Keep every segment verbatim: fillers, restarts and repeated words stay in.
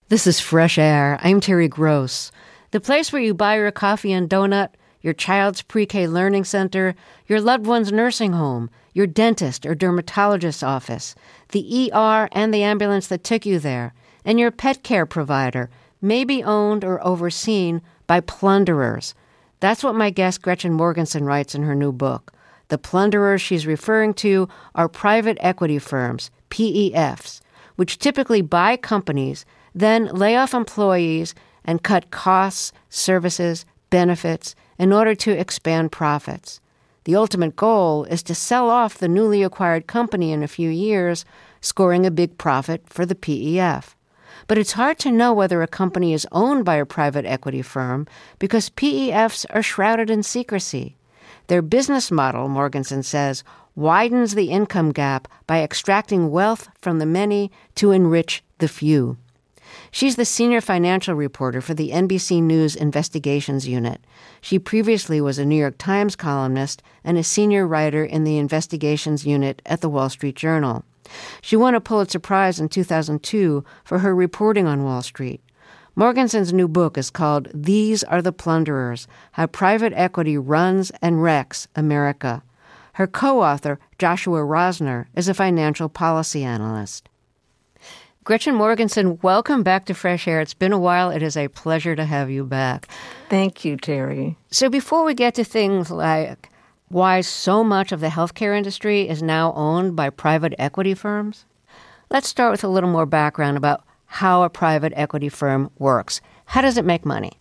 This is Fresh Air. I'm Terry Gross. The place where you buy your coffee and donut, your child's pre-K learning center, your loved one's nursing home, your dentist or dermatologist's office, the E R and the ambulance that took you there, and your pet care provider may be owned or overseen by plunderers. That's what my guest Gretchen Morgenson writes in her new book. The plunderers she's referring to are private equity firms, P E Fs, which typically buy companies, then lay off employees and cut costs, services, benefits in order to expand profits. The ultimate goal is to sell off the newly acquired company in a few years, scoring a big profit for the P E F. But it's hard to know whether a company is owned by a private equity firm because P E Fs are shrouded in secrecy. Their business model, Morgenson says, widens the income gap by extracting wealth from the many to enrich the few. She's the senior financial reporter for the N B C News Investigations Unit. She previously was a New York Times columnist and a senior writer in the Investigations Unit at the Wall Street Journal. She won a Pulitzer Prize in two thousand two for her reporting on Wall Street. Morgenson's new book is called These Are the Plunderers: How Private Equity Runs and Wrecks America. Her co-author, Joshua Rosner, is a financial policy analyst. Gretchen Morgenson, welcome back to Fresh Air. It's been a while. It is a pleasure to have you back. Thank you, Terry. So before we get to things like why so much of the healthcare industry is now owned by private equity firms, let's start with a little more background about how a private equity firm works. How does it make money?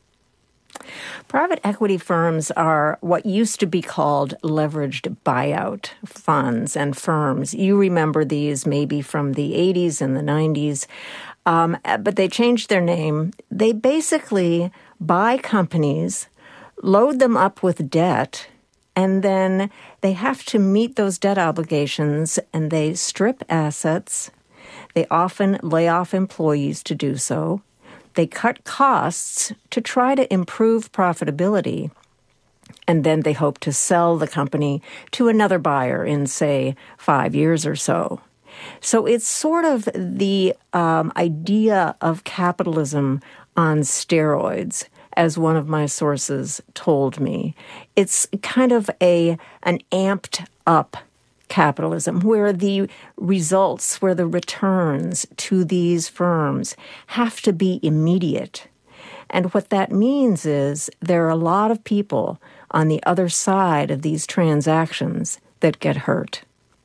Private equity firms are what used to be called leveraged buyout funds and firms. You remember these maybe from the eighties and the nineties, um, but they changed their name. They basically buy companies, load them up with debt, and then they have to meet those debt obligations, and they strip assets. They often lay off employees to do so. They cut costs to try to improve profitability, and then they hope to sell the company to another buyer in, say, five years or so. So it's sort of the um, idea of capitalism on steroids, as one of my sources told me. It's kind of a an amped up capitalism, where the results, where the returns to these firms have to be immediate. And what that means is there are a lot of people on the other side of these transactions that get hurt.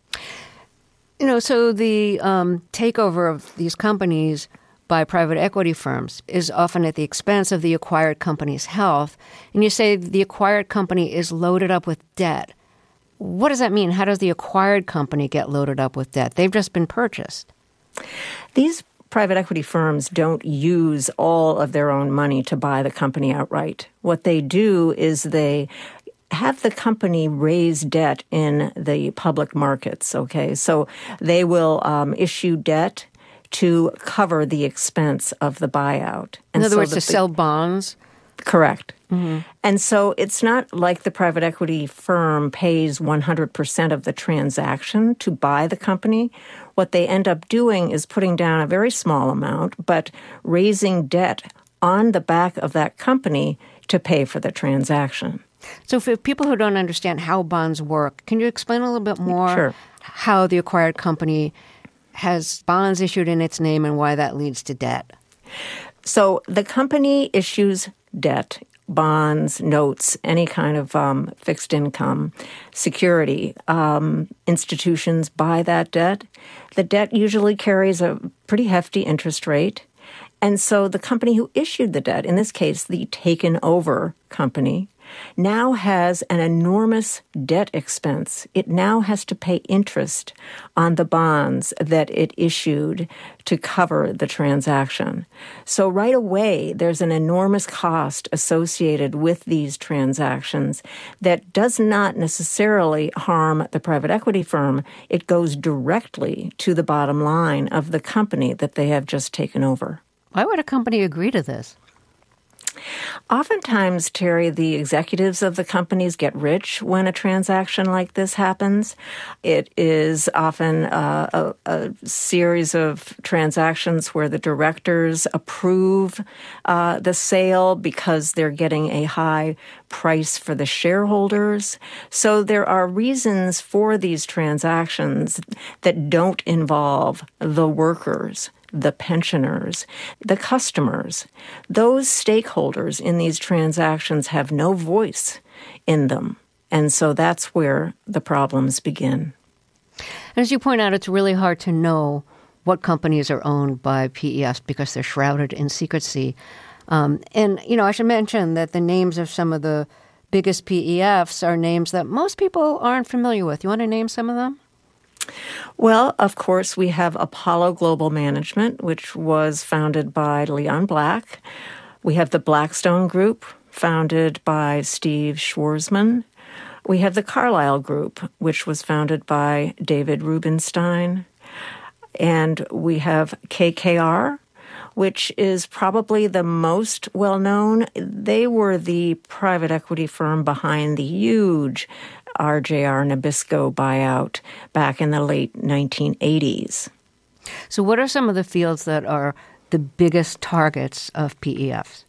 You know, so the um, takeover of these companies by private equity firms is often at the expense of the acquired company's health. And you say the acquired company is loaded up with debt. What does that mean? How does the acquired company get loaded up with debt? They've just been purchased. These private equity firms don't use all of their own money to buy the company outright. What they do is they have the company raise debt in the public markets, okay? So they will um, issue debt to cover the expense of the buyout. And in other so words, to the, sell bonds? Correct. Mm-hmm. And so it's not like the private equity firm pays one hundred percent of the transaction to buy the company. What they end up doing is putting down a very small amount, but raising debt on the back of that company to pay for the transaction. So for people who don't understand how bonds work, can you explain a little bit more Sure. how the acquired company has bonds issued in its name and why that leads to debt? So the company issues debt, bonds, notes, any kind of um, fixed income security. Um, institutions buy that debt. The debt usually carries a pretty hefty interest rate. And so the company who issued the debt, in this case, the taken over company, now has an enormous debt expense. It now has to pay interest on the bonds that it issued to cover the transaction. So right away, there's an enormous cost associated with these transactions that does not necessarily harm the private equity firm. It goes directly to the bottom line of the company that they have just taken over. Why would a company agree to this? Oftentimes, Terry, the executives of the companies get rich when a transaction like this happens. It is often uh, a, a series of transactions where the directors approve uh, the sale because they're getting a high price for the shareholders. So there are reasons for these transactions that don't involve the workers, the pensioners, the customers. Those stakeholders in these transactions have no voice in them. And so that's where the problems begin. As you point out, it's really hard to know what companies are owned by P E Fs because they're shrouded in secrecy. Um, and, you know, I should mention that the names of some of the biggest P E Fs are names that most people aren't familiar with. You want to name some of them? Well, of course, we have Apollo Global Management, which was founded by Leon Black. We have the Blackstone Group, founded by Steve Schwarzman. We have the Carlyle Group, which was founded by David Rubenstein. And we have K K R, which is probably the most well-known. They were the private equity firm behind the huge R J R Nabisco buyout back in the late nineteen eighties. So what are some of the fields that are the biggest targets of P E Fs?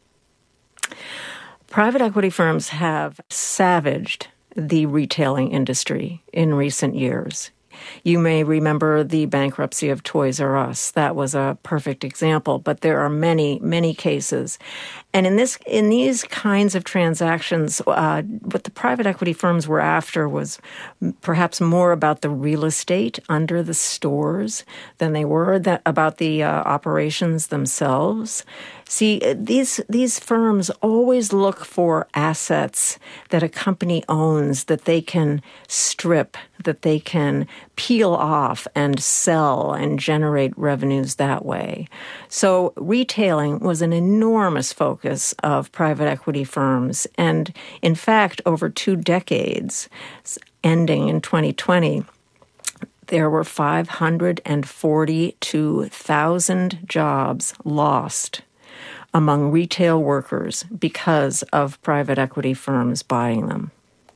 Private equity firms have savaged the retailing industry in recent years. You may remember the bankruptcy of Toys R Us. That was a perfect example, but there are many, many cases. And in this, in these kinds of transactions, uh, what the private equity firms were after was perhaps more about the real estate under the stores than they were that, about the uh, operations themselves. See, these these firms always look for assets that a company owns that they can strip, that they can peel off and sell and generate revenues that way. So retailing was an enormous focus of private equity firms. And in fact, over two decades, ending in twenty twenty, there were five hundred forty-two thousand jobs lost among retail workers because of private equity firms buying them.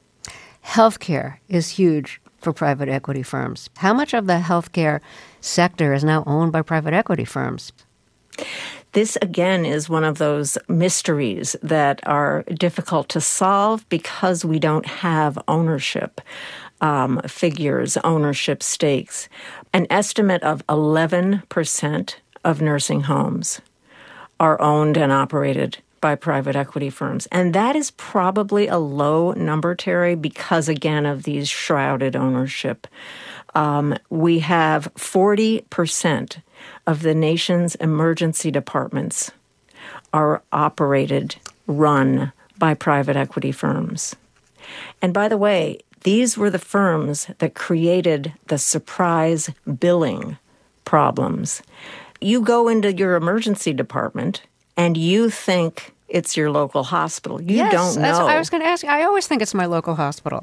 Healthcare is huge for private equity firms. How much of the healthcare sector is now owned by private equity firms? This, again, is one of those mysteries that are difficult to solve because we don't have ownership um, figures, ownership stakes. An estimate of eleven percent of nursing homes are owned and operated by private equity firms. And that is probably a low number, Terry, because, again, of these shrouded ownership. Um, we have forty percent of the nation's emergency departments are operated, run by private equity firms. And by the way, these were the firms that created the surprise billing problems. You go into your emergency department and you think it's your local hospital. You yes, don't know. That's what I was going to ask you. I always think it's my local hospital.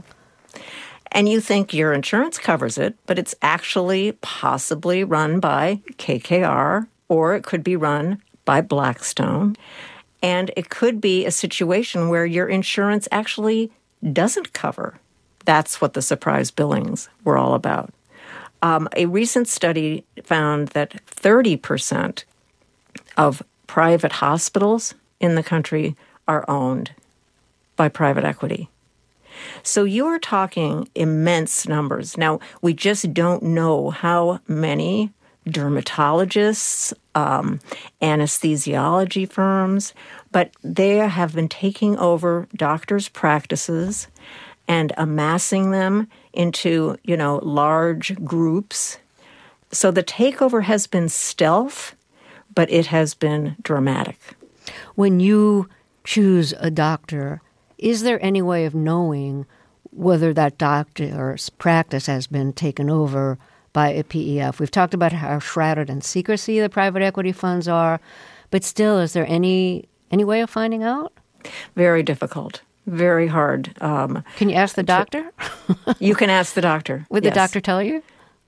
And you think your insurance covers it, but it's actually possibly run by K K R, or it could be run by Blackstone. And it could be a situation where your insurance actually doesn't cover. That's what the surprise billings were all about. Um, a recent study found that thirty percent of private hospitals in the country are owned by private equity. So you're talking immense numbers. Now, we just don't know how many dermatologists, um, anesthesiology firms, but they have been taking over doctors' practices and amassing them into, you know, large groups. So the takeover has been stealth, but it has been dramatic. When you choose a doctor, is there any way of knowing whether that doctor's practice has been taken over by a P E F? We've talked about how shrouded in secrecy the private equity funds are, but still, is there any any way of finding out? Very difficult. Very hard. Um, can you ask the doctor? You can ask the doctor. Would yes. the doctor tell you?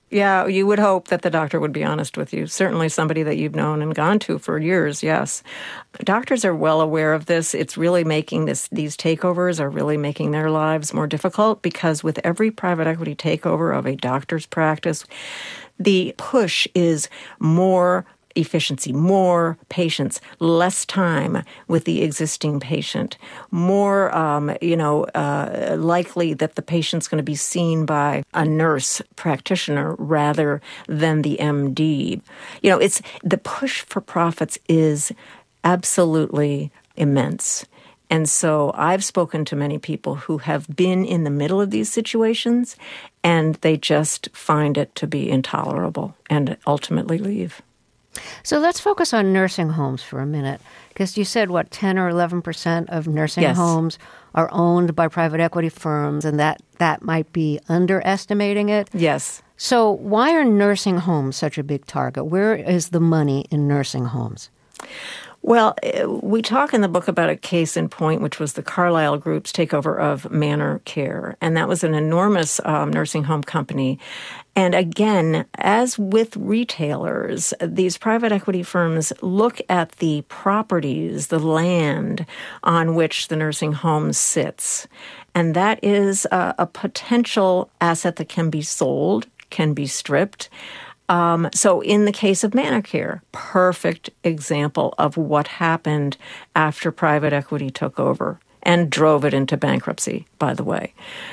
Yeah, you would hope that the doctor would be honest with you. Certainly somebody that you've known and gone to for years, yes. Doctors are well aware of this. It's really making this, these takeovers are really making their lives more difficult because with every private equity takeover of a doctor's practice, the push is more efficiency, more patients, less time with the existing patient, more, um, you know, uh, likely that the patient's going to be seen by a nurse practitioner rather than the M D. You know, it's the push for profits is absolutely immense. And so I've spoken to many people who have been in the middle of these situations, and they just find it to be intolerable and ultimately leave. So let's focus on nursing homes for a minute, because you said, what, ten or eleven percent of nursing yes. homes are owned by private equity firms, and that, that might be underestimating it? Yes. So why are nursing homes such a big target? Where is the money in nursing homes? Well, we talk in the book about a case in point, which was the Carlyle Group's takeover of Manor Care. And that was an enormous um, nursing home company. And again, as with retailers, these private equity firms look at the properties, the land on which the nursing home sits. And that is a, a potential asset that can be sold, can be stripped. Um, so in the case of Manor Care, perfect example of what happened after private equity took over and drove it into bankruptcy, by the way.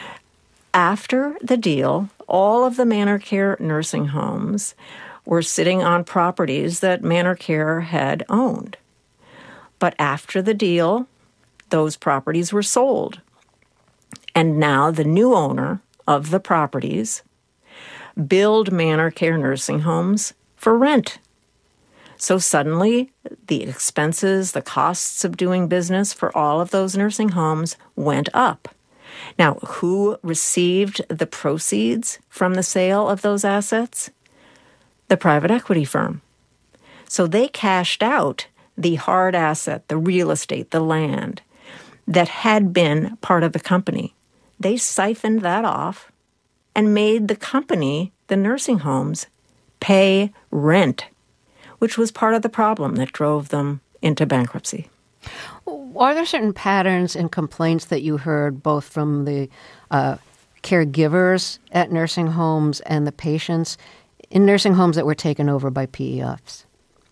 After the deal, all of the Manor Care nursing homes were sitting on properties that Manor Care had owned. But after the deal, those properties were sold. And now the new owner of the properties build Manor Care nursing homes for rent. So suddenly, the expenses, the costs of doing business for all of those nursing homes went up. Now, who received the proceeds from the sale of those assets? The private equity firm. So they cashed out the hard asset, the real estate, the land that had been part of the company. They siphoned that off and made the company, the nursing homes, pay rent, which was part of the problem that drove them into bankruptcy. Are there certain patterns and complaints that you heard both from the uh, caregivers at nursing homes and the patients in nursing homes that were taken over by P E Fs?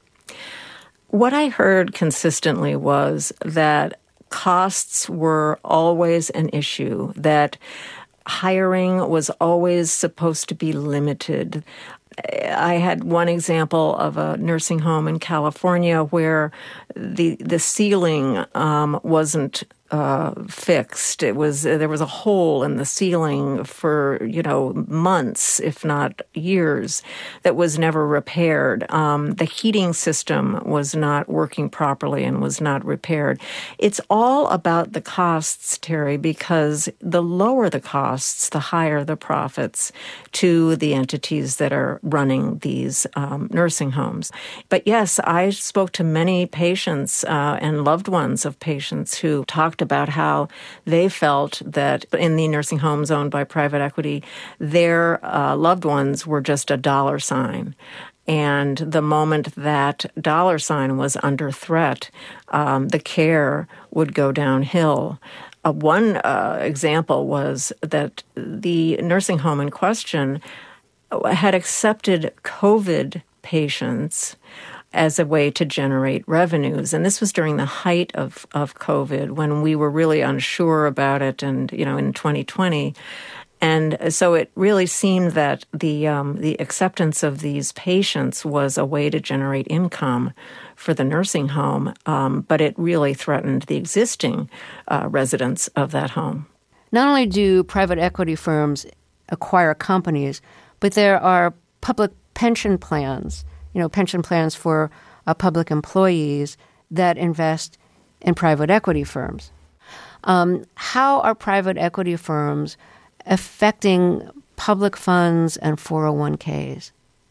What I heard consistently was that costs were always an issue, that hiring was always supposed to be limited. I had one example of a nursing home in California where the the ceiling um, wasn't uh, fixed. It was there was a hole in the ceiling for you know months, if not years, that was never repaired. Um, the heating system was not working properly and was not repaired. It's all about the costs, Terry, because the lower the costs, the higher the profits to the entities that are running these um, nursing homes. But yes, I spoke to many patients uh, and loved ones of patients who talked about how they felt that in the nursing homes owned by private equity, their uh, loved ones were just a dollar sign. And the moment that dollar sign was under threat, um, the care would go downhill. Uh, one uh, example was that the nursing home in question had accepted COVID patients as a way to generate revenues. And this was during the height of, of COVID when we were really unsure about it and, you know, in twenty twenty. And so it really seemed that the um, the acceptance of these patients was a way to generate income for the nursing home, um, but it really threatened the existing uh, residents of that home. Not only do private equity firms acquire companies, but there are public pension plans, you know, pension plans for uh, public employees that invest in private equity firms. Um, how are private equity firms affecting public funds and four oh one k's?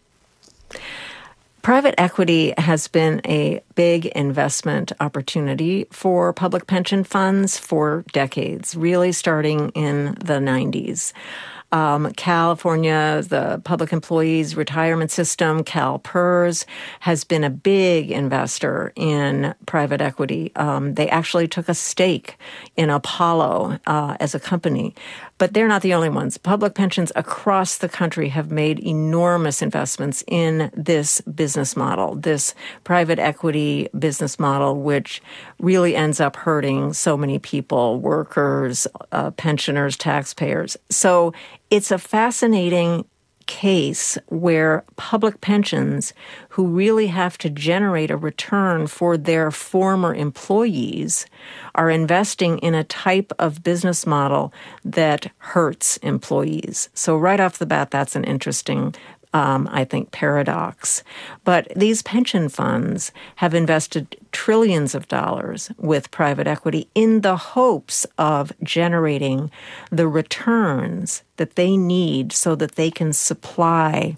Private equity has been a big investment opportunity for public pension funds for decades, really starting in the nineties. Um, California, the Public Employees Retirement System, CalPERS, has been a big investor in private equity. Um, they actually took a stake in Apollo uh, as a company. But they're not the only ones. Public pensions across the country have made enormous investments in this business model, this private equity business model, which really ends up hurting so many people, workers, uh, pensioners, taxpayers. So it's a fascinating case where public pensions, who really have to generate a return for their former employees, are investing in a type of business model that hurts employees. So right off the bat, that's an interesting Um, I think, paradox. But these pension funds have invested trillions of dollars with private equity in the hopes of generating the returns that they need so that they can supply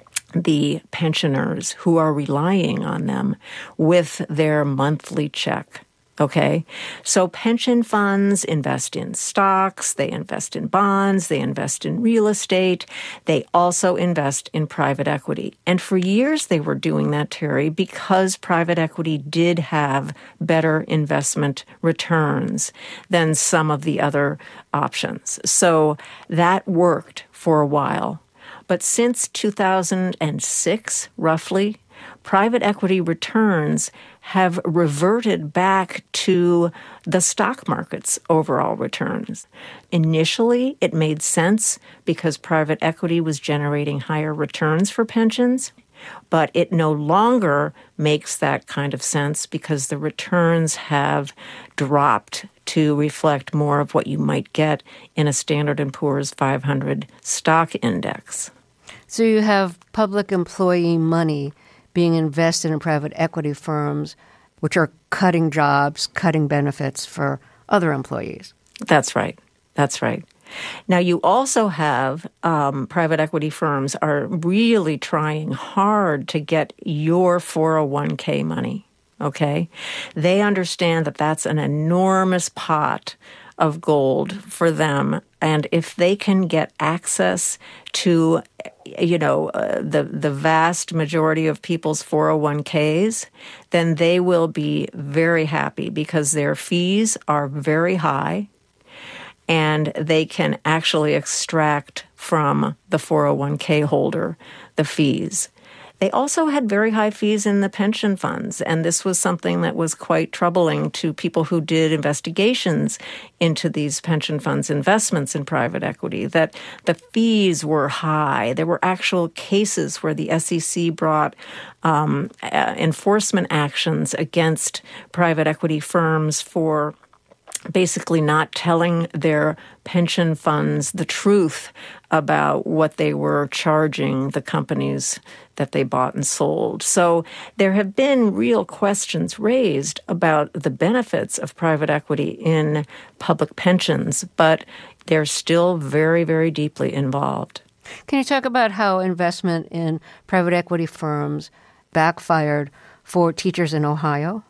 the pensioners who are relying on them with their monthly check. Okay, so pension funds invest in stocks, they invest in bonds, they invest in real estate, they also invest in private equity. And for years they were doing that, Terry, because private equity did have better investment returns than some of the other options. So that worked for a while. But since two thousand six, roughly, private equity returns have reverted back to the stock market's overall returns. Initially, it made sense because private equity was generating higher returns for pensions, but it no longer makes that kind of sense because the returns have dropped to reflect more of what you might get in a Standard and Poor's five hundred stock index. So you have public employee money being invested in private equity firms, which are cutting jobs, cutting benefits for other employees. That's right. That's right. Now, you also have um, private equity firms are really trying hard to get your four oh one k money, okay? They understand that that's an enormous pot of gold for them. And if they can get access to, you know, uh, the, the vast majority of people's four oh one k's, then they will be very happy because their fees are very high and they can actually extract from the four oh one k holder the fees. They also had very high fees in the pension funds, and this was something that was quite troubling to people who did investigations into these pension funds' investments in private equity, that the fees were high. There were actual cases where the S E C brought um, uh, enforcement actions against private equity firms for basically not telling their pension funds the truth about what they were charging the companies that they bought and sold. So there have been real questions raised about the benefits of private equity in public pensions, but they're still very, very deeply involved. Can you talk about how investment in private equity firms backfired for teachers in Ohio?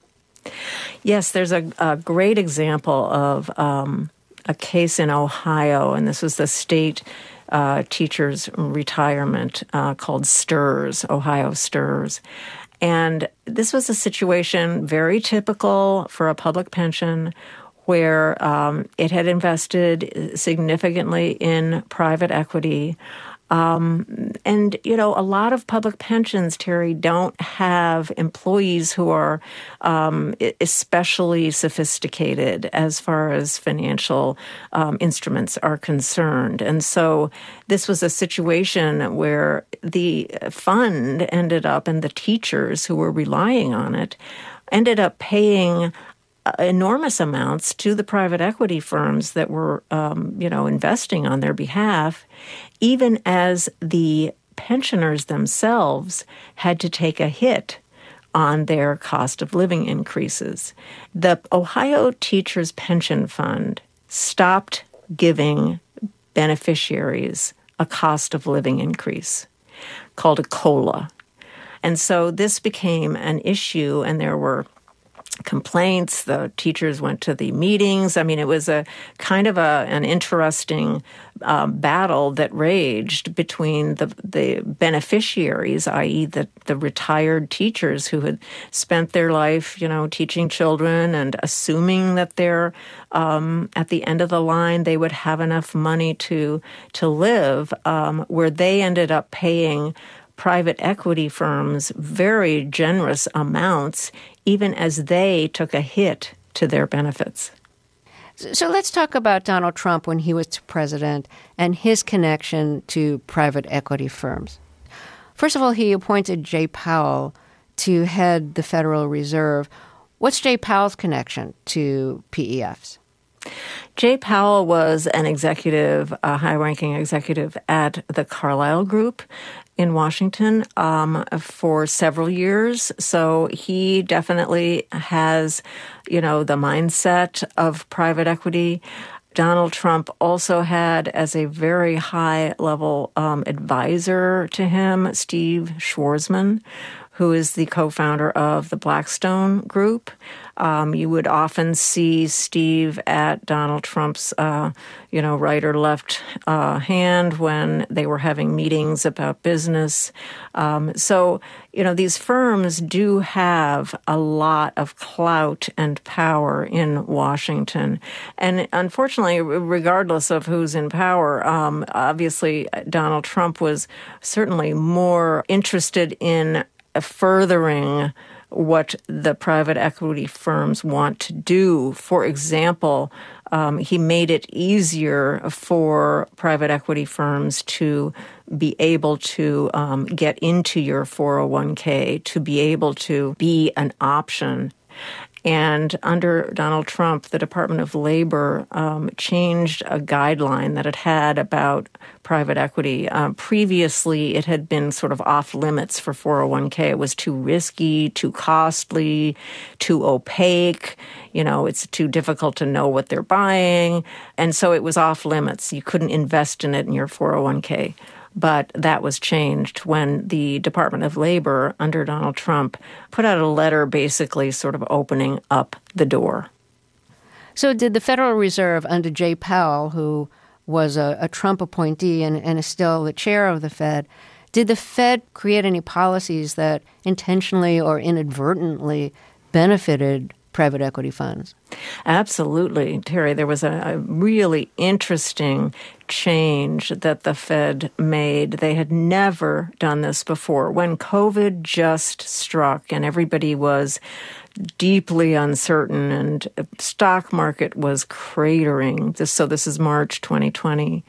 Yes, there's a, a great example of um, a case in Ohio, and this was the state uh, teachers' retirement uh, called STRS, Ohio STRS. And this was a situation very typical for a public pension where um, it had invested significantly in private equity. Um, and, you know, a lot of public pensions, Terry, don't have employees who are um, especially sophisticated as far as financial um, instruments are concerned. And so this was a situation where the fund ended up, and the teachers who were relying on it ended up paying enormous amounts to the private equity firms that were, um, you know, investing on their behalf, even as the pensioners themselves had to take a hit on their cost of living increases. The Ohio Teachers Pension Fund stopped giving beneficiaries a cost of living increase called a COLA. And so this became an issue, and there were complaints. The teachers went to the meetings. I mean, it was a kind of a an interesting uh, battle that raged between the the beneficiaries, that is, the the retired teachers who had spent their life, you know, teaching children and assuming that they're um, at the end of the line they would have enough money to to live, um, where they ended up paying private equity firms very generous amounts, even as they took a hit to their benefits. So let's talk about Donald Trump when he was president and his connection to private equity firms. First of all, he appointed Jay Powell to head the Federal Reserve. What's Jay Powell's connection to P E Fs? Jay Powell was an executive, a high-ranking executive at the Carlyle Group in Washington um, for several years. So he definitely has, you know, the mindset of private equity. Donald Trump also had as a very high-level um, advisor to him, Steve Schwarzman, who is the co-founder of the Blackstone Group. Um, you would often see Steve at Donald Trump's, uh, you know, right or left uh, hand when they were having meetings about business. Um, so, you know, these firms do have a lot of clout and power in Washington. And unfortunately, regardless of who's in power, um, obviously Donald Trump was certainly more interested in furthering what the private equity firms want to do. For example, um, he made it easier for private equity firms to be able to um, get into your four oh one k, to be able to be an option. And under Donald Trump, the Department of Labor um, changed a guideline that it had about private equity. Um, previously, it had been sort of off limits for four oh one k. It was too risky, too costly, too opaque. You know, it's too difficult to know what they're buying. And so it was off limits. You couldn't invest in it in your four oh one k. But that was changed when the Department of Labor under Donald Trump put out a letter basically sort of opening up the door. So did the Federal Reserve under Jay Powell, who was a, a Trump appointee and, and is still the chair of the Fed, did the Fed create any policies that intentionally or inadvertently benefited private equity funds? Absolutely, Terry. There was a, a really interesting change that the Fed made. They had never done this before. When COVID just struck and everybody was deeply uncertain and the stock market was cratering, this, so this is March twenty twenty,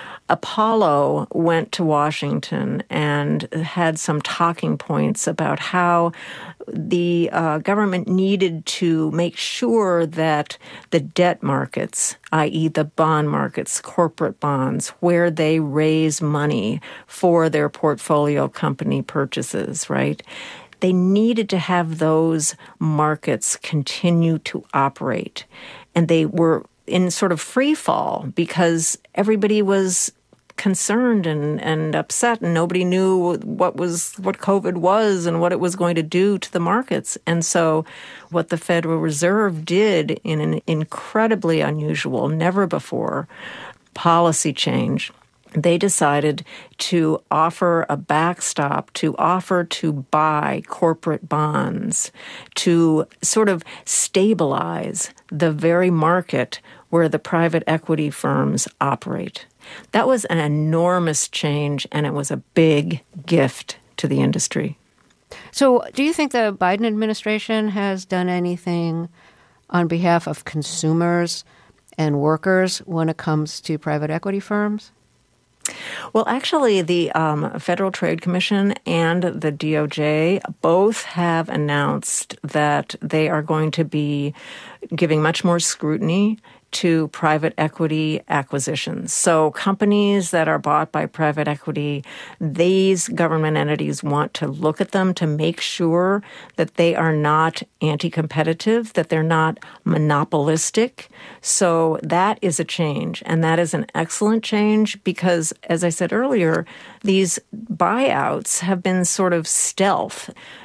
Apollo went to Washington and had some talking points about how the uh, government needed to make sure that the debt markets, that is the bond markets, corporate bonds, where they raise money for their portfolio company purchases, right? They needed to have those markets continue to operate. And they were in sort of free fall because everybody was concerned and, and upset, and nobody knew what was what COVID was and what it was going to do to the markets. And so what the Federal Reserve did in an incredibly unusual, never before policy change, they decided to offer a backstop, to offer to buy corporate bonds, to sort of stabilize the very market where the private equity firms operate. That was an enormous change, and it was a big gift to the industry. So do you think the Biden administration has done anything on behalf of consumers and workers when it comes to private equity firms? Well, actually, the um, Federal Trade Commission and the D O J both have announced that they are going to be giving much more scrutiny to private equity acquisitions. So companies that are bought by private equity, these government entities want to look at them to make sure that they are not anti-competitive, that they're not monopolistic. So that is a change, and that is an excellent change because, as I said earlier, these buyouts have been sort of stealth.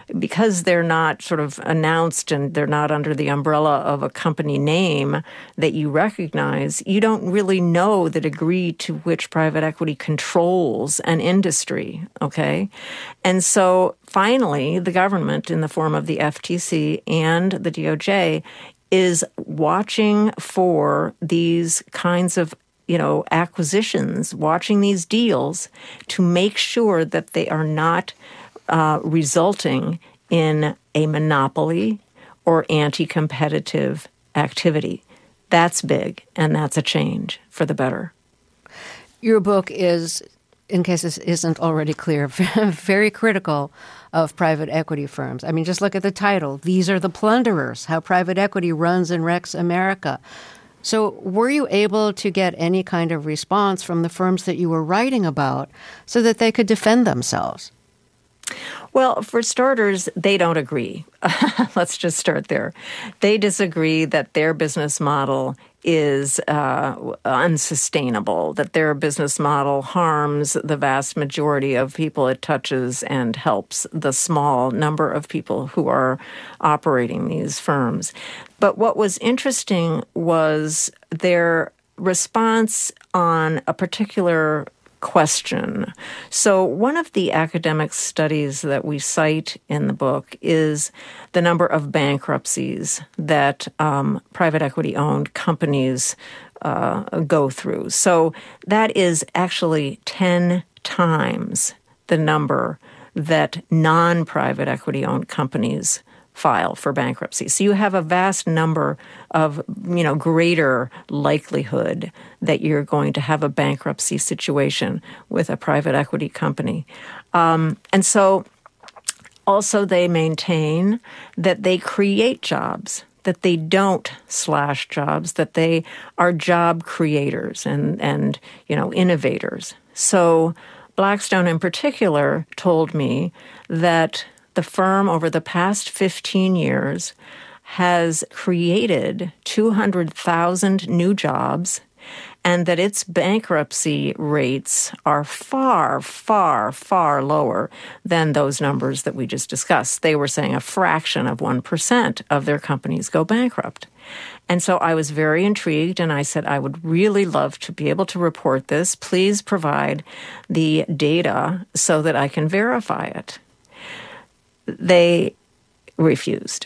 because they're not sort of announced and they're not under the umbrella of a company name that you recognize, you don't really know the degree to which private equity controls an industry, okay? And so finally, the government, in the form of the F T C and the D O J, is watching for these kinds of you know, acquisitions, watching these deals to make sure that they are not uh, resulting in a monopoly or anti-competitive activity. That's big, and that's a change for the better. Your book is, in case this isn't already clear, very critical of private equity firms. I mean, just look at the title. These are the plunderers, how private equity runs and wrecks America. So were you able to get any kind of response from the firms that you were writing about so that they could defend themselves? Well, for starters, they don't agree. Let's just start there. They disagree that their business model is uh, unsustainable, that their business model harms the vast majority of people it touches and helps the small number of people who are operating these firms. But what was interesting was their response on a particular question. So one of the academic studies that we cite in the book is the number of bankruptcies that um, private equity-owned companies uh, go through. So that is actually ten times the number that non-private equity-owned companies file for bankruptcy. So you have a vast number of, you know, greater likelihood that you're going to have a bankruptcy situation with a private equity company. Um, and so also they maintain that they create jobs, that they don't slash jobs, that they are job creators and, and you know, innovators. So Blackstone in particular told me that the firm over the past fifteen years has created two hundred thousand new jobs, and that its bankruptcy rates are far, far, far lower than those numbers that we just discussed. They were saying a fraction of one percent of their companies go bankrupt. And so I was very intrigued, and I said, I would really love to be able to report this. Please provide the data so that I can verify it. They refused.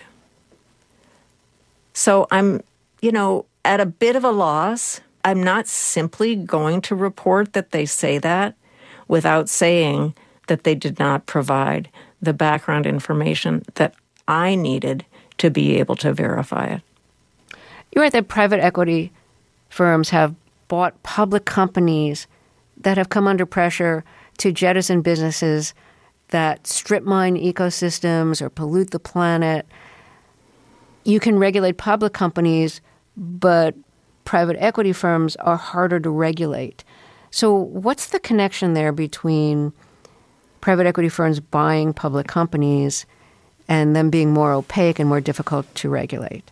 So I'm, you know, at a bit of a loss. I'm not simply going to report that they say that without saying that they did not provide the background information that I needed to be able to verify it. You're right that private equity firms have bought public companies that have come under pressure to jettison businesses that strip mine ecosystems or pollute the planet. You can regulate public companies, but private equity firms are harder to regulate. So what's the connection there between private equity firms buying public companies and them being more opaque and more difficult to regulate?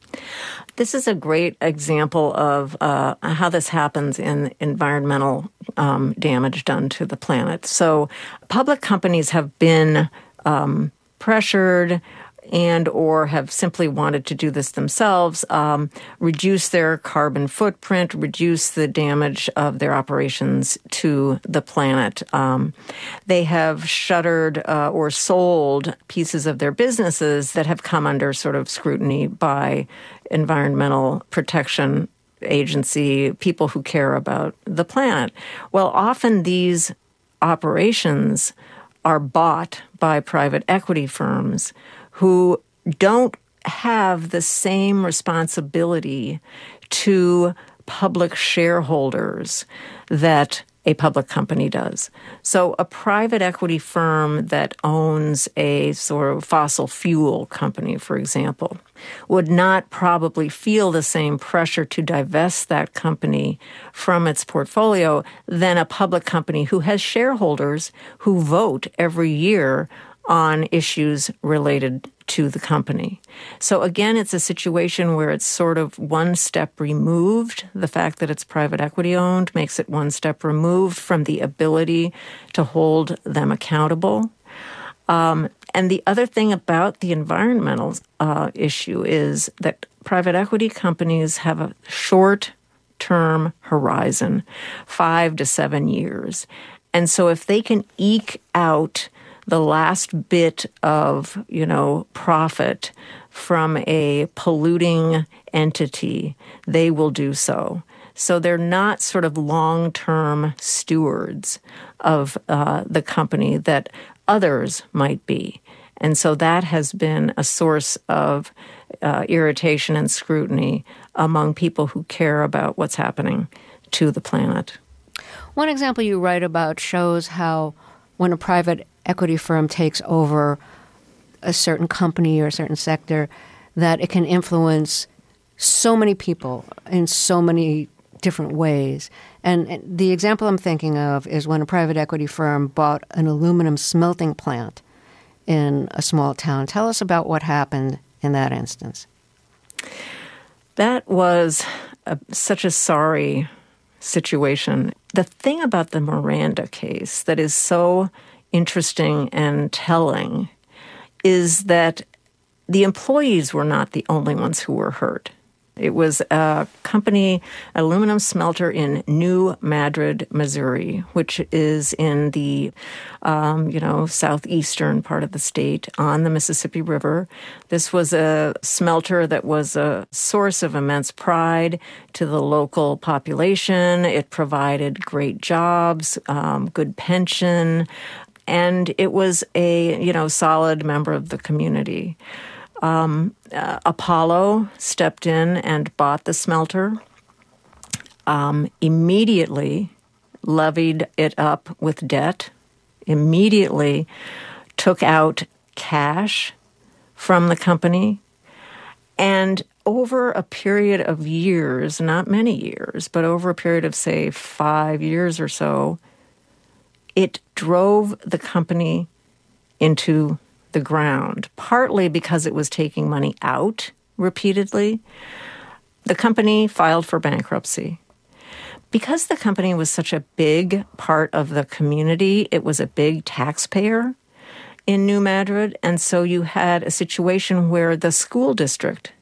This is a great example of uh, how this happens in environmental um, damage done to the planet. So public companies have been um, pressured and or have simply wanted to do this themselves, um, reduce their carbon footprint, reduce the damage of their operations to the planet. Um, they have shuttered uh, or sold pieces of their businesses that have come under sort of scrutiny by environmental protection agency, people who care about the planet. Well, often these operations are bought by private equity firms who don't have the same responsibility to public shareholders that a public company does. So a private equity firm that owns a sort of fossil fuel company, for example, would not probably feel the same pressure to divest that company from its portfolio than a public company who has shareholders who vote every year on issues related to the company. So again, it's a situation where it's sort of one step removed. The fact that it's private equity owned makes it one step removed from the ability to hold them accountable. Um, and the other thing about the environmental uh, issue is that private equity companies have a short-term horizon, five to seven years. And so if they can eke out the last bit of, you know, profit from a polluting entity, they will do so. So they're not sort of long-term stewards of uh, the company that others might be. And so that has been a source of uh, irritation and scrutiny among people who care about what's happening to the planet. One example you write about shows how when a private equity firm takes over a certain company or a certain sector, that it can influence so many people in so many different ways. And the example I'm thinking of is when a private equity firm bought an aluminum smelting plant in a small town. Tell us about what happened in that instance. That was a, such a sorry situation. The thing about the Miranda case that is so interesting and telling is that the employees were not the only ones who were hurt. It was a company, aluminum smelter in New Madrid, Missouri, which is in the, um, you know, southeastern part of the state on the Mississippi River. This was a smelter that was a source of immense pride to the local population. It provided great jobs, um, good pension, and it was a, you know, solid member of the community. Um, uh, Apollo stepped in and bought the smelter, um, immediately levied it up with debt, immediately took out cash from the company, and over a period of years, not many years, but over a period of, say, five years or so, it drove the company into the ground, partly because it was taking money out repeatedly. The company filed for bankruptcy. Because the company was such a big part of the community, it was a big taxpayer in New Madrid, and so you had a situation where the school district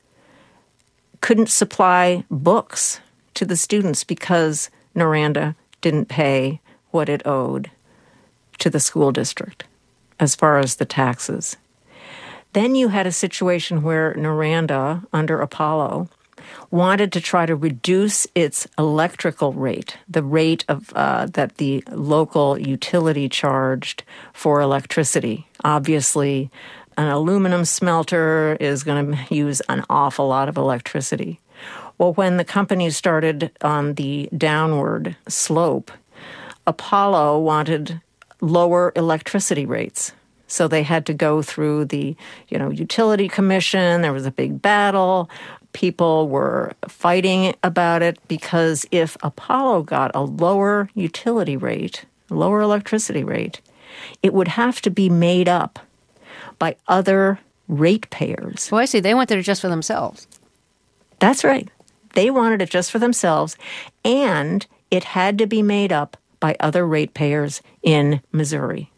couldn't supply books to the students because Noranda didn't pay what it owed to the school district as far as the taxes. Then you had a situation where Noranda, under Apollo, wanted to try to reduce its electrical rate, the rate of uh, that the local utility charged for electricity. Obviously, an aluminum smelter is going to use an awful lot of electricity. Well, when the company started on the downward slope, Apollo wanted lower electricity rates. So they had to go through the, you know, utility commission. There was a big battle. People were fighting about it because if Apollo got a lower utility rate, lower electricity rate, it would have to be made up by other ratepayers. Oh, I see. They wanted it just for themselves. That's right. They wanted it just for themselves, and it had to be made up by other ratepayers in Missouri.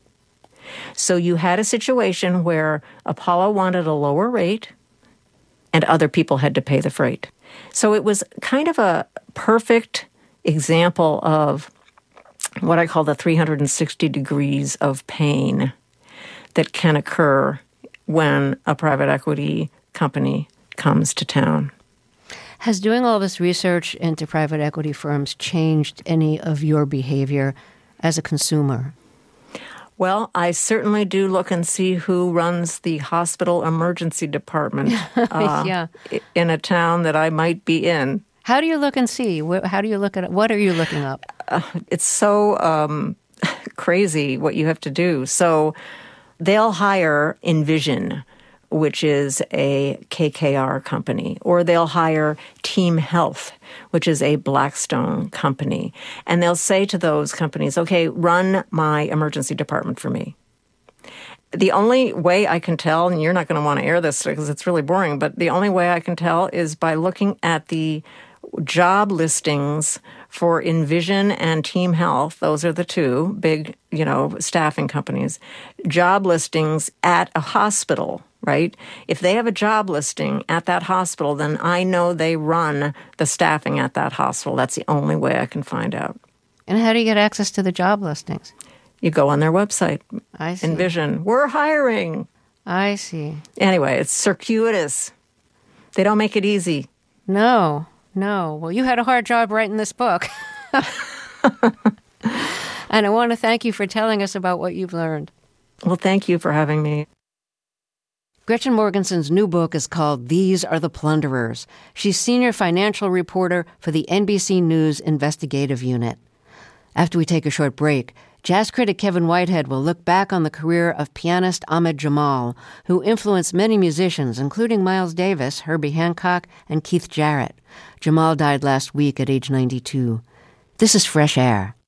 So you had a situation where Apollo wanted a lower rate and other people had to pay the freight. So it was kind of a perfect example of what I call the three hundred sixty degrees of pain that can occur when a private equity company comes to town. Has doing all this research into private equity firms changed any of your behavior as a consumer? Well, I certainly do look and see who runs the hospital emergency department uh, yeah. in a town that I might be in. How do you look and see? How do you look at it? What are you looking up? Uh, it's so um, crazy what you have to do. So they'll hire Envision, which is a K K R company, or they'll hire Team Health, which is a Blackstone company. And they'll say to those companies, okay, run my emergency department for me. The only way I can tell, and you're not going to want to air this because it's really boring, but the only way I can tell is by looking at the job listings for Envision and Team Health. Those are the two big, you know, staffing companies. Job listings at a hospital, right? If they have a job listing at that hospital, then I know they run the staffing at that hospital. That's the only way I can find out. And how do you get access to the job listings? You go on their website. I see. Envision. We're hiring. I see. Anyway, it's circuitous. They don't make it easy. No, no. Well, you had a hard job writing this book. And I want to thank you for telling us about what you've learned. Well, thank you for having me. Gretchen Morganson's new book is called These Are the Plunderers. She's senior financial reporter for the N B C News Investigative Unit. After we take a short break, jazz critic Kevin Whitehead will look back on the career of pianist Ahmed Jamal, who influenced many musicians, including Miles Davis, Herbie Hancock, and Keith Jarrett. Jamal died last week at age ninety-two. This is Fresh Air.